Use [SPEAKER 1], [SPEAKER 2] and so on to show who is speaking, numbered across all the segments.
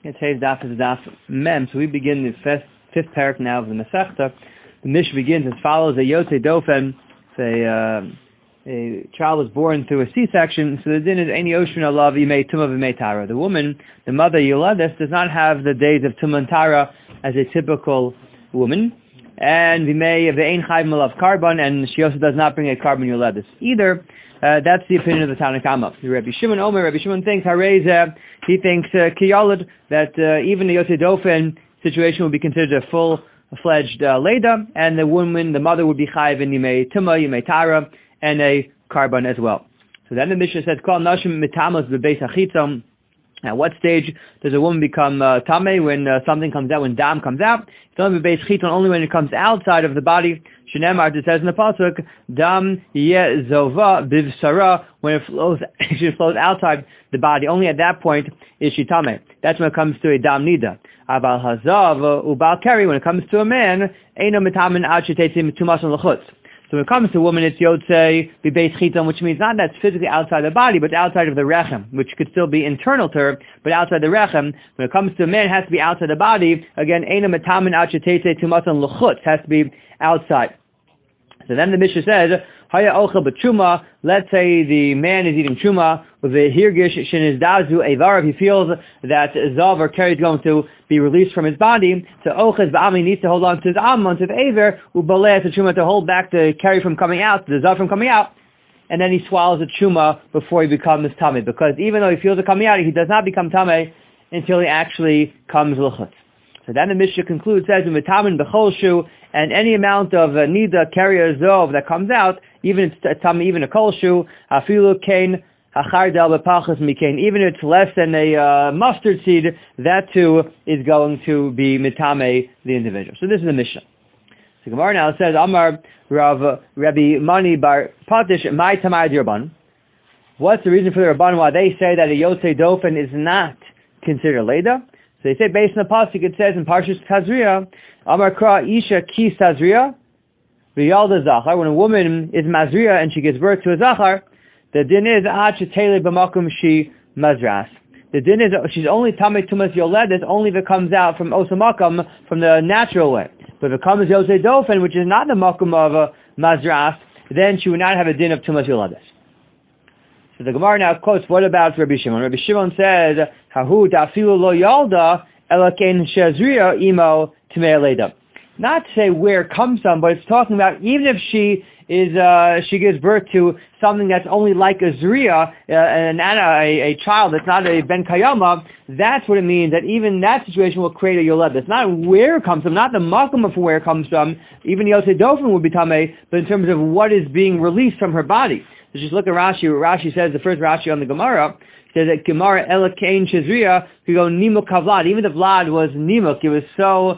[SPEAKER 1] It says Daf is Daf Mem. So we begin the fifth parak now of the Masechta. The Mishnah begins as follows: a Yotzei Dofen, a child was born through a C-section, so the din is Eini Oshun Alav Yimei Tumah V'Yimei Tara. The woman, the mother Yoledes, does not have the days of Tumah and Tara as a typical woman, and V'Yimei V'Ein Chayv Malav Karban, and she also does not bring a Karban Yoledes either. That's the opinion of the Tanna Kama. Rabbi Shimon thinks Hareza, he thinks Kiyalad, that even the Yotzei Dofen situation would be considered a full-fledged Leda, and the woman, the mother, would be Chayv in Yimei Tumah, Yimei Tara, and a Karban as well. So then the Mishnah says, Kol Nashim Mitamos B'Beis Hachitzon. At what stage does a woman become Tameh? When something comes out, when Dam comes out. It's only B'Beis Chitzon, only when it comes outside of the body. Shenemar, it says in the pasuk, Dam Yeh Zova Bivsara, when it flows outside the body. Only at that point is she Tameh. That's when it comes to a Dam Nida. Aval Hazav Ubal Keri, when it comes to a man, Eino Mitamin Ad Shetetzim Tumas L'chutz. So when it comes to a woman, it's Yotzei B'Beis Chitzon, which means not that it's physically outside the body, but outside of the rechem, which could still be internal to her, but outside the rechem. When it comes to a man, it has to be outside the body. Again, Eino Mitamin Ad Shetetzim Tumas L'chutz, has to be outside. So then the Mishnah says, Haya Ochel B'Truma, let's say the man is eating Truma, with a Hirgish Shenizdazu Eivarav, he feels that Zav or Keri is going to be released from his body, so Oches Ba'ami needs to hold on to his Ammon, to his Eiver, Ubaleh to Truma, to hold back the Keri from coming out, the Zav from coming out, and then he swallows the Truma before he becomes Tameh, because even though he feels it coming out, he does not become Tameh until he actually comes L'chutz. So then the Mishnah concludes, says, V'tamin b'chol shu, and any amount of nida, carrier, zov that comes out, even even a kol shu, afilu kain, hachardel b'pachas mikain, even if it's less than a mustard seed, that too is going to be mitame the individual. So this is the Mishnah. So Gemara now says, Amar Rabbi Mani bar Patish, my tamai dirban. What's the reason for the Rabban why they say that a Yotzei Dofen is not considered Leda? So they say based on the pasuk, it says in Parshas Tazria, Amar Kra Isha Ki Tazria, V'Yalda Zachar. When a woman is Mazria and she gives birth to a Zachar, the din is Ad Shetele B'Makom Shi Mazras. The din is she's only Tamei Tumas Yoledes only if it comes out from Osamakam, from the natural way. But if it comes Yotzei Dofen, which is not the Makom of Mazras, then she would not have a din of Tumas Yoledes. So the Gemara now quotes, what about Rabbi Shimon? Rabbi Shimon says, Hahu dafilu lo yalda elakein shazriya imo tmei leda. Not to say where it comes from, but it's talking about even if she gives birth to something that's only like a zriya, a child that's not a ben kayama, that's what it means, that even that situation will create a yoled. It's not where it comes from, not the makom of where it comes from. Even Yotzei Dofen would be tamei, but in terms of what is being released from her body. So just look at Rashi. Rashi says, the first Rashi on the Gemara, says that Gemara Elakain Shazriya could go Nimuk Kavlad. Even the Vlad was Nimuk. It was so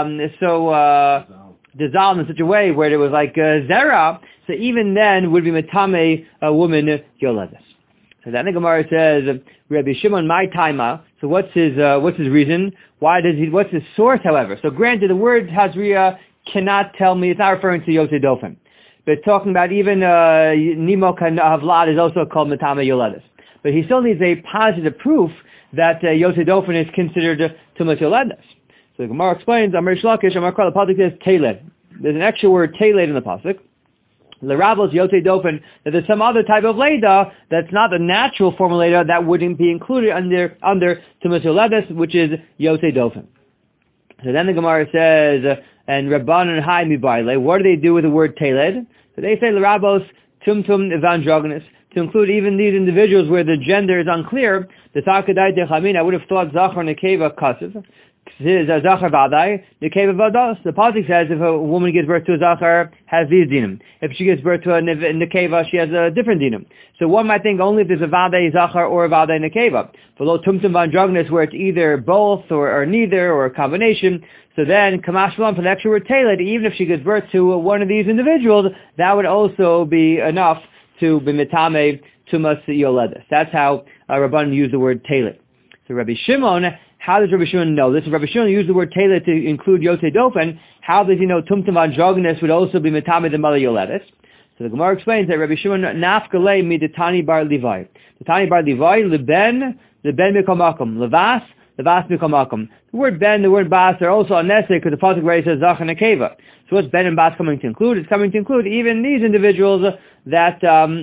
[SPEAKER 1] dissolved in such a way where it was like Zera. So even then would be Metame a woman Yoledes. So then the Gemara says, Rabbi Shimon my taima. So what's his reason? What's his source, however? So granted, the word Hazriya cannot tell me, it's not referring to Yotzei Dofen. But talking about even Nimok Havlad is also called Metame Yoledes. But he still needs a positive proof that Yotzei Dofen is considered Tumas Yoledes. So the Gemara explains, Amar Shlakish, Amar Kol, the pasuk says Teled. There's an extra word Teled in the pasuk. L'Ravos Yotzei Dofen, that there's some other type of Leda that's not the natural form of Leda that wouldn't be included under Tumas Yoledes, which is Yotzei Dofen. So then the Gemara says, and Rabbanan Hai Mibaile, what do they do with the word Teled? So they say L'Rabos Tumtum Evandrogonus, to include even these individuals where the gender is unclear. The Takadai Dechamin, I would have thought Zachar Nekeva Kasev. Zachar Vadai, Nekeva Vados. The pasuk says if a woman gives birth to a Zachar, has these dinim. If she gives birth to a Nekeva, she has a different dinim. So one might think only if there's a Vadai Zachar or a Vadai Nekeva. Below Tumtum Vandrogonus, where it's either both or neither or a combination. So then, Kamash Shalom, for the extra word Teled, even if she gives birth to one of these individuals, that would also be enough to be Metame Tumas Yoledes. That's how Rabban used the word Teled. So Rabbi Shimon, how does Rabbi Shimon know this? If Rabbi Shimon used the word Teled to include Yotzei Dofen, how does he know Tumtum Androgonus would also be Metame the Mother Yoledes? So the Gemara explains that Rabbi Shimon Nafkalei Midetani Bar Levi. The Tani Bar Levi, Leben Mekomakom. Levas, Lebas Mikol Makom. The word ben, the word bas are also unnecessary because the pasuk already says Zach and Nekeva. So what's ben and bas coming to include? It's coming to include even these individuals that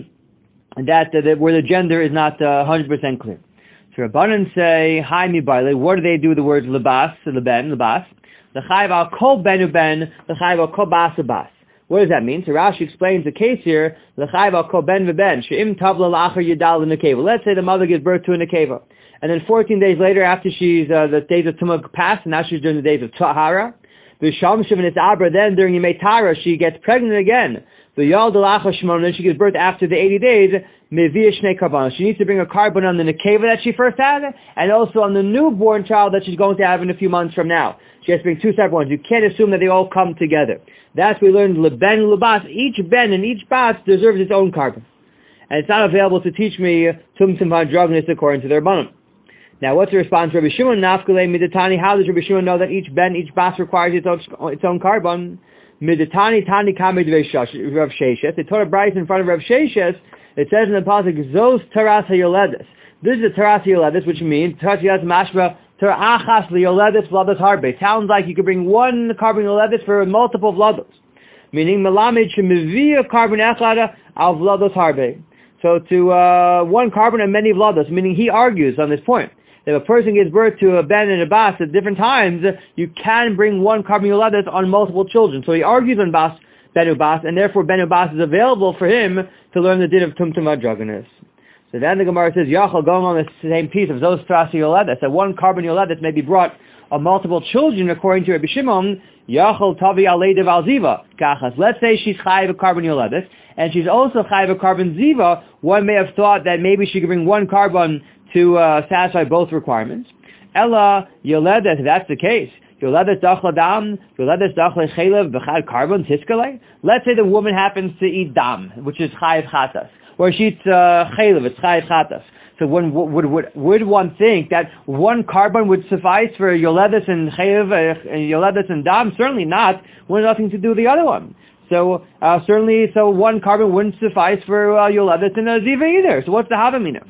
[SPEAKER 1] where the gender is not 100% clear. So Rabbanan say, Hi mi baile, what do they do with the words lebas, leben, lebas? L'chayv al kol benu ben, l'chayv al kol bas bas. What does that mean? So Rashi explains the case here, l'chayv al kol ben v'ben, she'im tavla l'achar yidal l'nekeva. Let's say the mother gives birth to a nekeva. And then 14 days later, after the days of Tumah passed, and now she's during the days of Tahara, v'sham shivin abra, then during Yemei Tara, she gets pregnant again. V'yal l'achar shmon, then she gives birth after the 80 days, Mevia Shnei Karban. She needs to bring a carbon on the nekeva that she first had, and also on the newborn child that she's going to have in a few months from now. She has to bring two separate ones. You can't assume that they all come together. That's we learned leben and lebas. Each ben and each bas deserves its own carbon. And it's not available to teach me tumtum v'androgynous according to their Rabbanim. Now what's the response to Rabbi Shimon? Nafkalei midatani. How does Rabbi Shimon know that each ben, each bas requires its own carbon? Midatani tani kamei Rav Sheshes. They taught a brayso in front of Rav Sheshes. It says in the pasuk, Zos taras hayoledes. This is a taras hayoledes, which means taras hayoledes mashma terachas liyoledes vlados harbe. It sounds like you could bring one carbon yoledes for multiple vlados, meaning melamed shemivia carbon echada al vlados harbe. So to one carbon and many vlados, meaning he argues on this point. If a person gives birth to a ben and a bas at different times, you can bring one carbon yoledes on multiple children. So he argues on bas, ben ubas, and therefore ben ubas is available for him to learn the din of tumtum adrogonus. So then the Gemara says, Yachal, going on the same piece of Zos Trasi Yoledes, that one carbon yoledes may be brought on multiple children, according to Rabbi Shimon, Yachal Tavi Aleidev Al Ziva, Kachas. Let's say she's chayiv a carbon yoledes, and she's also chayiv a carbon ziva. One may have thought that maybe she could bring one carbon to satisfy both requirements. Ella yoledes, if that's the case, yoledes dachla dam, yoledes dachla chelev b'chad carbon tiskale. Let's say the woman happens to eat dam, which is chayiv chatas, or she eats chelev, it's chayiv chatas. So would one think that one carbon would suffice for yoledes and chelev, yoledes and dam? Certainly not. One has nothing to do with the other one. So certainly, one carbon wouldn't suffice for yoledes and ziva either. So what's the havamina?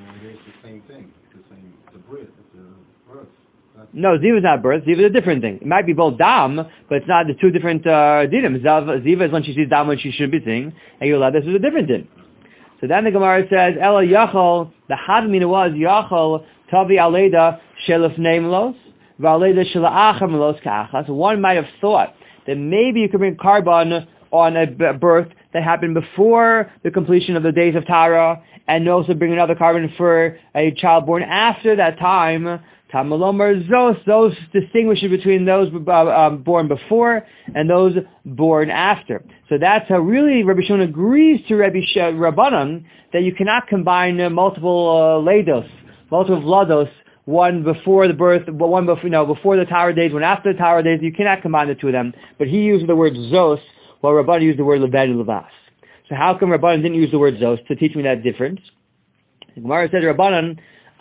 [SPEAKER 1] No, ziva is not birth. Ziva is a different thing. It might be both dam, but it's not the two different dinim. Ziva is when she sees dam when she shouldn't be seeing, and yoledes is a different din. So then the Gemara says, Ela yachol, the hadmina was yachol tavi aleda shelef neimlos, v'aleda shela'achar melos ka'achas. So one might have thought that maybe you could bring carbon on a birth that happened before the completion of the days of Tara, and also bring another carbon for a child born after that time. Tamalomar Zos distinguishes between those born before and those born after. So that's how really Rabbi Shimon agrees to Rabbanan that you cannot combine multiple leidos, multiple vlados, one before the birth, one before the Tara days, one after the Tara days. You cannot combine the two of them. But he used the word Zos, while Rabbanan used the word Leved and Levas. So how come Rabbanan didn't use the word Zos to teach me that difference? The Gemara said Rabbanan,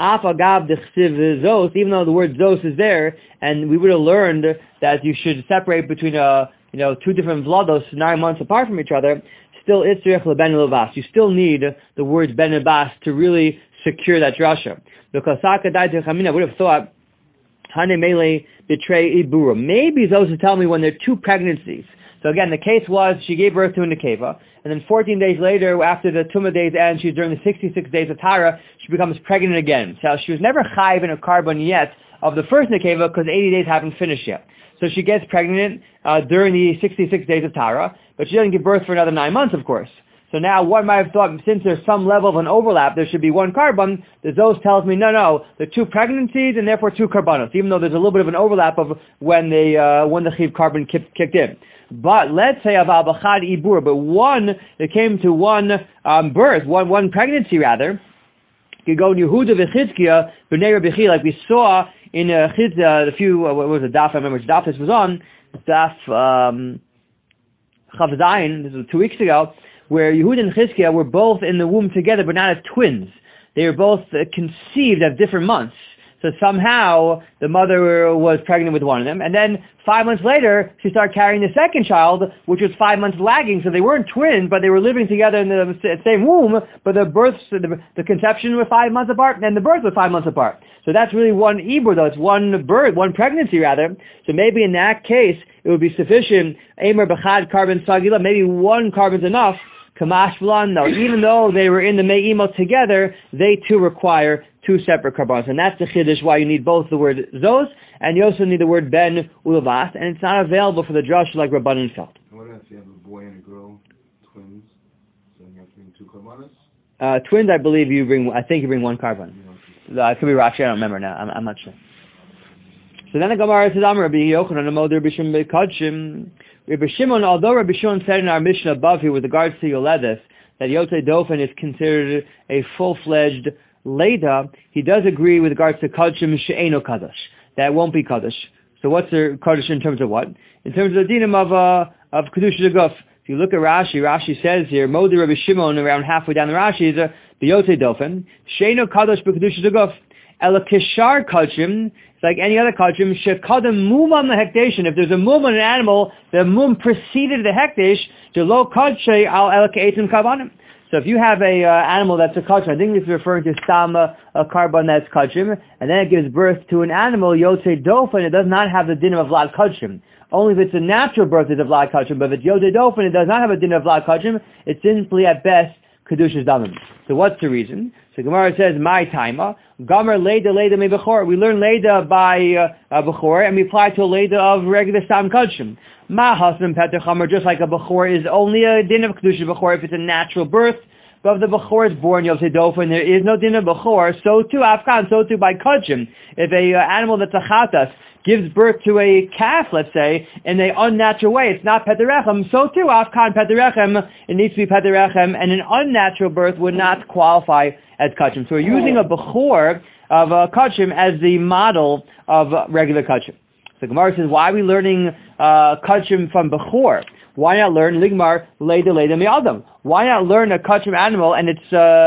[SPEAKER 1] even though the word Zos is there, and we would have learned that you should separate between two different vlados 9 months apart from each other, still itzrich leben levas. You still need the words ben and bas to really secure that drasha. Because I would have thought hane mele betray ibura. Maybe Zos is telling me when there are two pregnancies. So again, the case was she gave birth to a nekeva, and then 14 days later, after the Tumah days end, she's during the 66 days of Tara, she becomes pregnant again. So she was never chayiv in a carbon yet of the first nekeva because 80 days haven't finished yet. So she gets pregnant during the 66 days of Tara, but she doesn't give birth for another 9 months, of course. So now one might have thought, since there's some level of an overlap, there should be one carbon. The Zos tells me, no, there are two pregnancies and therefore two carbonos, even though there's a little bit of an overlap of when the chiv carbon kicked in. But let's say aval b'chad ibur, but one that came to one birth, one pregnancy rather, could go Yehuda v'Chizkiah b'nei Rabbi Chi, like we saw in Chizkiah, what was the daf? I remember which daf this was on, daf Chav Zayin. This was 2 weeks ago, where Yehuda and Chizkiah were both in the womb together, but not as twins. They were both conceived at different months. So somehow the mother was pregnant with one of them, and then 5 months later she started carrying the second child, which was 5 months lagging. So they weren't twins, but they were living together in the same womb. But the conception was 5 months apart, and the birth was 5 months apart. So that's really one ibur, though. It's one birth, one pregnancy rather. So maybe in that case it would be sufficient. Emer b'chad carbon sagila. Maybe one carbon's enough. Kamash v'lan. No, even though they were in the me'imo together, they too require two separate carbons. And that's the chiddush why you need both the word zos and you also need the word ben ulavas, and it's not available for the drush like Rabbanan felt.
[SPEAKER 2] What if you have a boy and a girl, twins, so you have to bring two carbonas?
[SPEAKER 1] Twins, I believe you bring one carbon. It could be Rashi, I don't remember now. I'm not sure. So then the Gemara says, Amar Rabbi Yochanan, Amod Rabbi Shimon Bekadshim. Rabbi Shimon, although Rabbi Shimon said in our Mishnah above here with regards to Yoledeth, that Yotzei Dofen is considered a full-fledged Leda, he does agree with regards to Kadshim She'eno Kadosh. That won't be Kadosh. So what's the Kadosh in terms of what? In terms of the dinim of Kedusha Deguf. If you look at Rashi says here, Modi Rabbi Shimon, around halfway down the Rashi, is a Yotzei Dofen, She'eno Kadosh B'Kedusha Deguf. Ela Kishar Kadshim, it's like any other Kadshim, Shekadam Mum on the Hekdation. If there's a Mum on an animal, the Mum preceded the Hekdesh, Jelo Kadshe al Ela Ke'etim Kavanim. So if you have a animal that's a kachim, I think this is referring to stam, a carbon that's kachim, and then it gives birth to an animal, yotzei dofen, it does not have the din of vlad kachim. Only if it's a natural birth is a vlad kachim, but if it's yotzei dofen, it does not have a din of vlad kachim, it's simply at best kedushas damim. So what's the reason? So Gemara says, my taima, Gomer Leda me bechor. We learn Leda by bechor, and we apply to a Leda of regular stam kachim. Ma hasam peter chamer, just like a bechor is only a din of kedusha bechor if it's a natural birth. But if the bechor is born Yosei Dofen, there is no din of bechor. So too afkan, so too by kachim. If a animal that's a chatas gives birth to a calf, let's say, in an unnatural way, it's not pederechem. So too afkan pederechem, it needs to be pederechem, and an unnatural birth would not qualify as kachim. So we're using a bechor of kachim as the model of regular kachim. So Gemara says, why are we learning kachim from bechor? Why not learn ligmar leda mi'adam? Why not learn a kachim animal and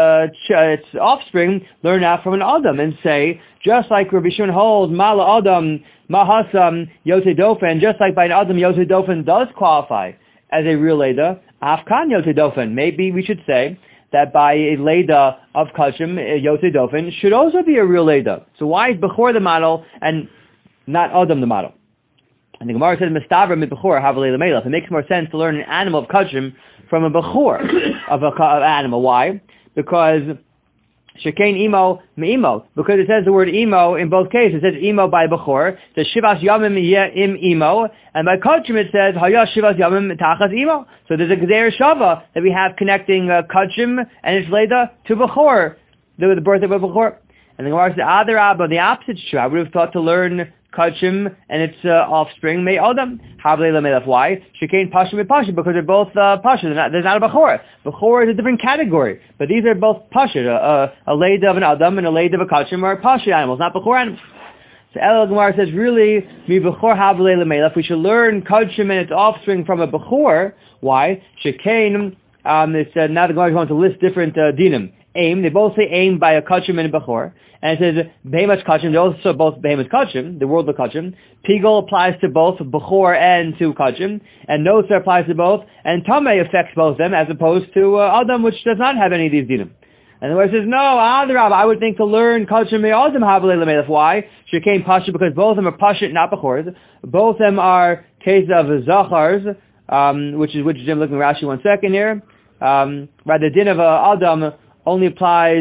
[SPEAKER 1] its offspring, learn that from an adam and say, just like Rabbi Shimon holds, mala adam, mahasam, yotzei dofen, just like by an adam, yotzei dofen does qualify as a real leda, afkan yotzei dofen. Maybe we should say that by a leda of kachim, yotzei dofen, should also be a real leda. So why is bechor the model and not adam the model? And the Gemara says, Mestavra mi bechor havalei l'melech. It makes more sense to learn an animal of kachim from a bechor of an animal. Why? Because shekain imo me'imo. Because it says the word imo in both cases. It says imo by bechor. It says shivas yamim yeh im imo. And by kachim it says hayah shivas yamim tachas imo. So there's a geder shava that we have connecting kachim and its leda to bechor, the birth of a bechor. And the Gemara says, Adarabba, the opposite is true. I would have thought to learn kachim and its offspring, may adam. Why? Shekain pashim and pashim, because they're both pashim. There's not a bechor. Bechor is a different category, but these are both pashim. A leda of an adam and a leda of a kachim are pashim animals, not bechor animals. So El Gemara says, really, mi bechor havlei lemelech. We should learn kachim and its offspring from a bechor. Why? Shekain. Now the Gemara is going to list different dinim. Aim, they both say aim by a kachim and a bechor. And it says behemoth kachim, they're also both behemoth kachim, the world of kachim. Pigol applies to both bechor and to kachim. And noser applies to both. And tamei affects both of them, as opposed to adam, which does not have any of these dinim. And the word says, no, Adrab, I would think to learn kachim may adam havalei lemelech. Why? Shekain pashut, because both of them are pashut, not bechors. Both of them are cases of zachars, which is I'm looking at Rashi 1 second here. Right, the din of adam only applies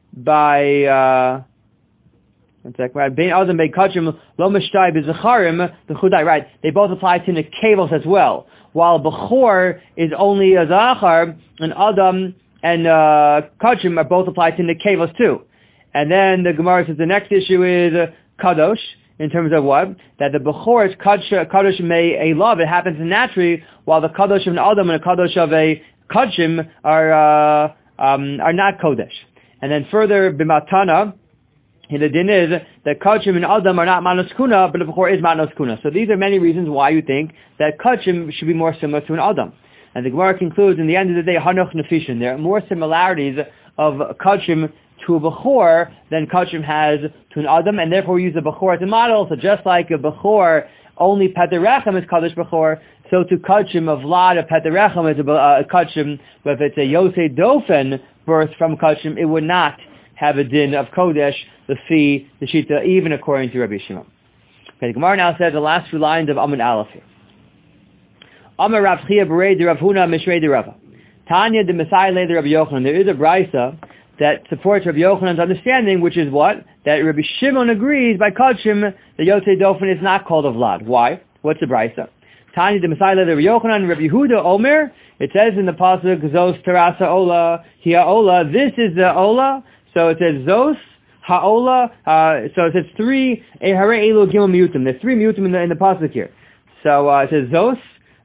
[SPEAKER 1] by one second, right? Bein adam bein kachim lo mishtai b'zacharim the chudai. Right, they both apply to nekevos as well. While bechor is only a zachar, and adam and kachim are both applied to nekevos too. And then the Gemara says the next issue is kadosh. In terms of what? That the bechor is kadosh may a love. It happens naturally, while the kadosh of an adam and the kadosh of a kachim are not kodesh. And then further, b'matana, the din is that kachim and adam are not manos kuna, but the bechor is manos kuna. So these are many reasons why you think that kachim should be more similar to an adam. And the Gemara concludes, in the end of the day, hanoch nefishin. There are more similarities of kachim to a Bechor than Kachim has to an Adam, and therefore we use a Bechor as a model. So just like a Bechor, only Pederechem is Kaddish Bechor, so to Kachim of Vlad, a Pederechem is a Kachim, but if it's a Yosei Dofen birth from Kachim, it would not have a din of Kodesh, the fee, the Shita, even according to Rabbi Shimon. Okay, the Gemara now says the last few lines of Amud Aleph here. Amar Rav Chia Berei de Rav Huna Mishrei de Rava. Tanya de Messiah Le de Rabbi Yochanan. There is a brisa that supports Rabbi Yochanan's understanding, which is what? That Rabbi Shimon agrees by Kachim that Yosei Dofen is not called a Vlad. Why? What's the brisa? Tanya de Messiah Le de Rabbi Yochanan, Rabbi Yehuda Omer. It says in the pasuk, Zos Terasa Ola, Hia Ola. This is the Ola. So it says Zos Ha'ola. So it says three Ehare Elu Gimel Miutim. There's three Miutim in the pasuk here. So it says Zos.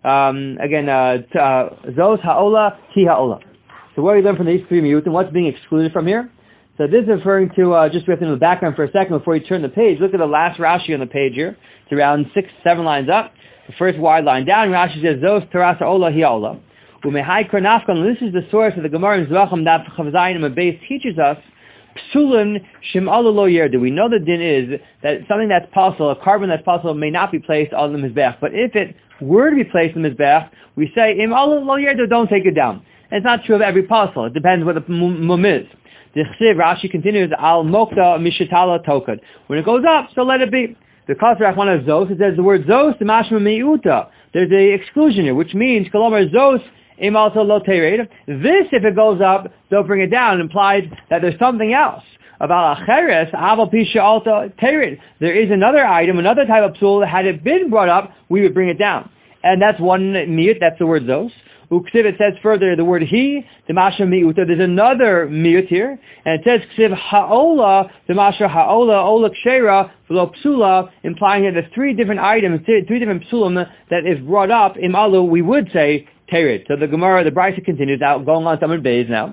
[SPEAKER 1] Zos Ha'ola, Hi Ha'ola. So what do we learn from these three Miutim? What's being excluded from here? So this is referring to, just we have to know the background for a second before you turn the page. Look at the last Rashi on the page here. It's around 6-7 lines up. The first wide line down, Rashi says, Zos Terasa Ola, Hi Ha'ola. Umehai Kernafkan, this is the source of the Gemara in Zvacham, Daf Chavzayin, and base teaches us, Psulin Shim'alu Lo Yerdu. We know the din is that something that's possible, a carbon that's possible, may not be placed on the Mizbech. But if it were to be placed in the Mizbech, we say, Im Alu Lo Yerdu, don't take it down. And it's not true of every puzzle. It depends what the mum is. The Chsiv, Rashi continues, Al Mokta Mishatala Tokad. When it goes up, so let it be. The Kasar Achwana Zos, it says the word Zos, the Mashma Mi'uta. There's the exclusion here, which means, Kolomar Zos, Im also Lo Tered. This, if it goes up, don't bring it down, implies that there's something else. About Acheres, Aval Pisha Alta Tered. There is another item, another type of psul, that had it been brought up, we would bring it down. And that's one miut, that's the word Zos. Uksiv, it says further the word he, the masha miuta. There's another miut here, and it says ksiv ha'ola, the masha ha'ola, ola kshera, v'lo psula, implying that there's three different items, three different psulim that if brought up, im alu, we would say terid. So the Gemara, the Brisa continues out, going on Samad Beis now.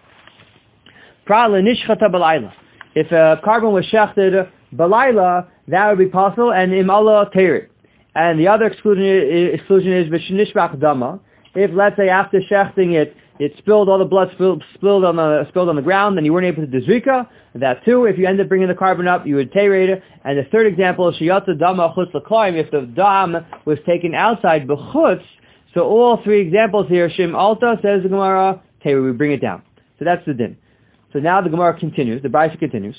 [SPEAKER 1] Pra'la nishchata b'layla. If a carbon was shechted b'layla, that would be possible, and im alu terid. And the other exclusion is v'shnishbach dama. If, let's say, after shechting it spilled, all the blood spilled on the ground, then you weren't able to do zrika, that too. If you end up bringing the carbon up, you would teirate it. And the third example is sheyatza dama chutz l'klayim, if the dam was taken outside b'chutz. So all three examples here, Shim Alta, says the Gemara, teirate, we bring it down. So that's the din. So now the Gemara continues, the Brisa continues.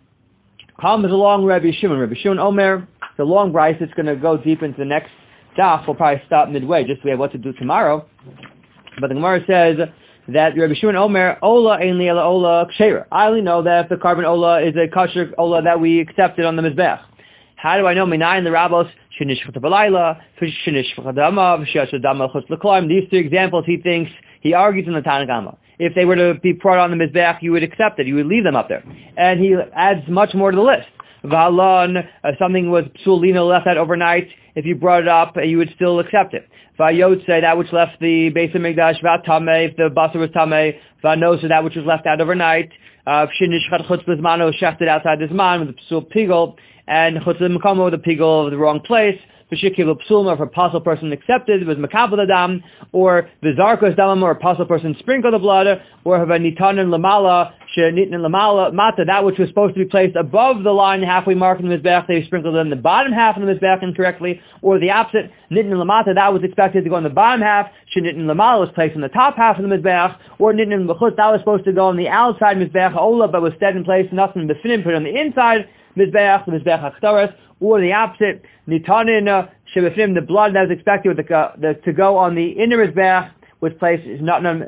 [SPEAKER 1] Comes along Rabbi Shimon Omer, it's a long Brisa, it's going to go deep into the next Daf. We'll probably stop midway just so we have what to do tomorrow. But the Gemara says that Rabbi Shimon Omer, Ola ein li ela Ola kshera. I only know that if the carbon Ola is a kosher Ola that we accepted on the Mizbech. How do I know? Minayin the Rabbos, shenishchata b'layla, shenishchata dama, v'sheyatza dama chutz l'klayim. These three examples he argues in the Tanna Kamma. If they were to be brought on the Mizbech, you would accept it. You would leave them up there. And he adds much more to the list. V'halon, something was psulina left out overnight, if you brought it up, you would still accept it. V'ayot say that which left the base of Mikdash, v'atameh, if the basar was tameh, v'anos, that which was left out overnight, v'shinishchat chutz b'zmano, shechted outside the zman, with the psul pigol, and chutz l'mkomo, the pigol of the wrong place, v'shikil psulma, if a apostle person accepted, it was makabel adam, or v'zarkos damam, or a apostle person sprinkled the blood, or v'nitanen lamala, she'nitnen lamala, mata, that which was supposed to be placed above the line halfway marked in the Mizbech, they sprinkled it in the bottom half of the Mizbech incorrectly, or the opposite, nitnen lamata, that was expected to go in the bottom half, she'nitnen lamala was placed in the top half of the Mizbech, or nitnen b'chutz, that was supposed to go on the outside Mizbech, ola, but was stead in place, nothing b'finim, put on the inside Mizbech, the Mizbech hachtaras, or the opposite, nitanin shebefim, the blood that was expected to go on the inner Mizbech was placed, nasnan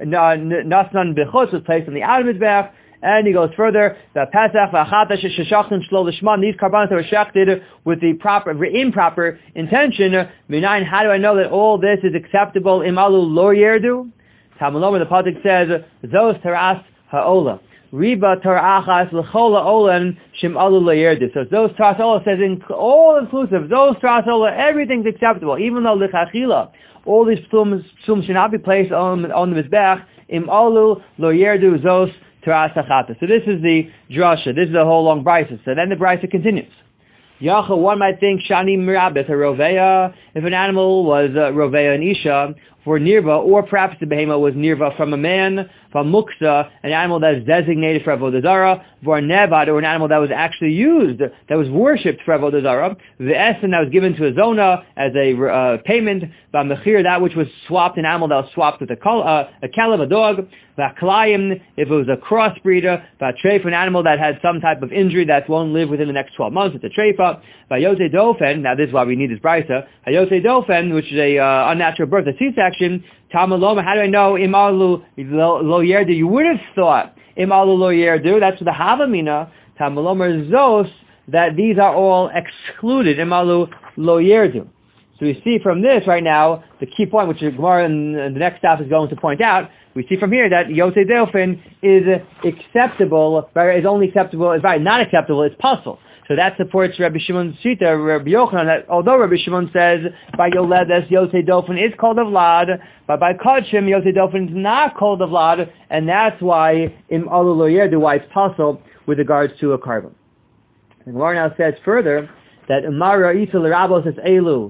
[SPEAKER 1] b'chutz was placed on the outer Mizbech. And he goes further, the Pesach, v'achata sheshachtim shlo l'shman, these karbanos that were shechted with the improper intention, minayin, how do I know that all this is acceptable? Imalu lo yerdu? Talmud the pasuk says, Zos teras ha'ola. Riba terachas l'chola olan shim alu lo yerdu. So Zos teras ha'ola says, all inclusive, Zos teras ha'ola, everything's acceptable, even though l'chachila, all these psum should not be placed on the Mizbech, im alu lo yerdu Zos. So this is the drasha. This is the whole long brisa. So then the brisa continues. Yacha, one might think shani mirabet a roveya. If an animal was roveya and isha, for nirva, or perhaps the behema was nirva from a man, from muksa, an animal that is designated for avodah zarah, for nevad, or an animal that was actually used, that was worshipped for avodah zarah, the essen that was given to a zona as a payment, mechir, that which was swapped, an animal that was swapped with a caleb, a dog, v'aklayim, if it was a crossbreeder, v'atreif, an animal that had some type of injury that won't live within the next 12 months, it's a treifa, v'yotei dofen, now this is why we need this brisa, v'yotei dofen, which is a unnatural birth, a C-section, tamaloma, how do I know, imalu lo yerdu, you would have thought, imalu lo yerdu, that's the havamina, tamaloma zos, that these are all excluded, imalu lo yerdu. So we see from this right now, the key point, which the Gemara in the next stop is going to point out, we see from here that Yotei Dofen is acceptable, is only acceptable, is not acceptable, it's puzzle. So that supports Rabbi Shimon's Shita, Rabbi Yochanan, that although Rabbi Shimon says by Yoledes, Yotei Dofen is called a Vlad, but by Kodshim, Yotei Dofen is not called a Vlad, and that's why in Alu Lo Yerdu, why it's puzzle with regards to a carbon. The Gemara now says further that Umara Isa L'Rabos is Elu,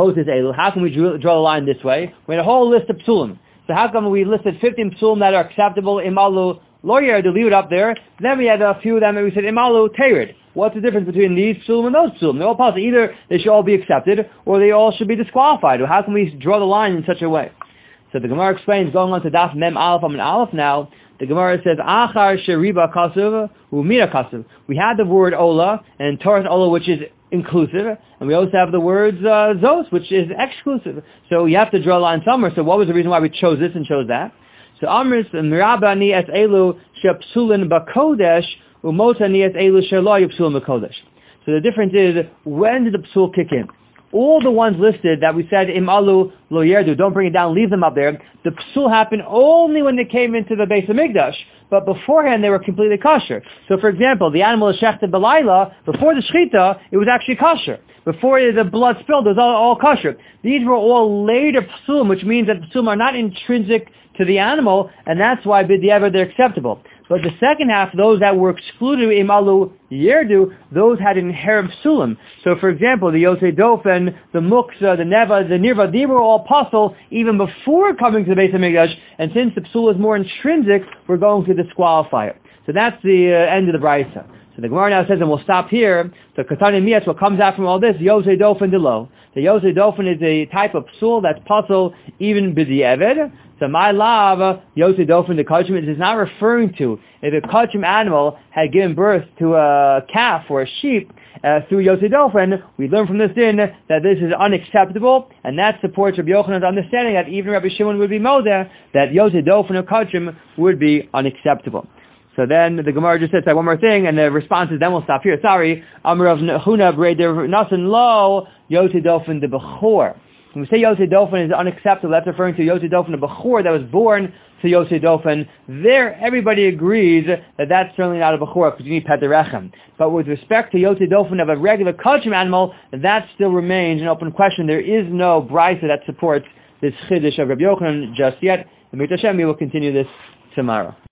[SPEAKER 1] how can we draw the line this way? We had a whole list of psulim. So how come we listed 15 psulim that are acceptable, imalu lo yerdu, leave it up there. Then we had a few of them and we said imalu terid. What's the difference between these psulim and those psulim? They're all possible. Either they should all be accepted or they all should be disqualified. How can we draw the line in such a way? So the Gemara explains, going on to Daf Mem Aleph on Aleph now, the Gemara says, Achar sheriba kasuv umira kasuv. We had the word ola, and Torah ola, which is inclusive, and we also have the words zos, which is exclusive. So you have to draw a line somewhere. So what was the reason why we chose this and chose that? So Amris miraba ni es elu shepsulin bakodesh umota ni es elu shelo yipsulin bakodesh. So the difference is, when did the psul kick in? All the ones listed that we said im alu lo yerdu, don't bring it down, leave them up there. The psul happened only when they came into the base of Mikdash, but beforehand they were completely kosher. So for example, the animal is shechted b'layla, before the shechita, it was actually kosher. Before the blood spilled, it was all kosher. These were all later psulim, which means that the psulim are not intrinsic to the animal, and that's why b'diavad they're acceptable. But the second half, those that were excluded imalu yerdu, those had inherent psulim. So for example, the Yotei Dofen, the Muksa, the Neva, the Nirva, they were all puzzle even before coming to the base of Mikdash, and since the psul is more intrinsic, we're going to disqualify it. So that's the end of the brisa. So the Gemara now says, and we'll stop here, the Katani Miyatz, what comes out from all this, Yotei Dofen Delo. The Yotei Dofen is a type of psul that's puzzle even b'di'evet. So my love, Yotei Dofen, the kachim, is not referring to if a kachim animal had given birth to a calf or a sheep through Yotei Dofen. We learn from this din that this is unacceptable, and that supports Rabbi Yochanan's understanding that even Rabbi Shimon would be modeh, that Yotei Dofen or kachim would be unacceptable. So then the Gemara just says one more thing, and the response is, then we'll stop here. Sorry, Amar of Nehuna Breder Nasan Lo Yotei Dofen the Bechor. When we say Yotei Dofen is unacceptable, that's referring to Yotei Dofen the Bechor that was born to Yotei Dofen. There, everybody agrees that that's certainly not a Bechor because you need Pederechem. But with respect to Yotei Dofen of a regular kachim animal, that still remains an open question. There is no brisa that supports this chiddush of Rabbi Yochanan just yet. And B'ezras Hashem, we will continue this tomorrow.